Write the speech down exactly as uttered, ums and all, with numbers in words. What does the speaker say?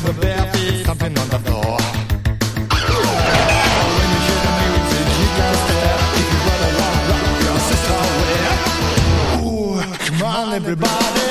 the bare feet stomping on the floor. When you hear the music, you gotta step. If you wanna rock, rock your sister way. Ooh, come on everybody.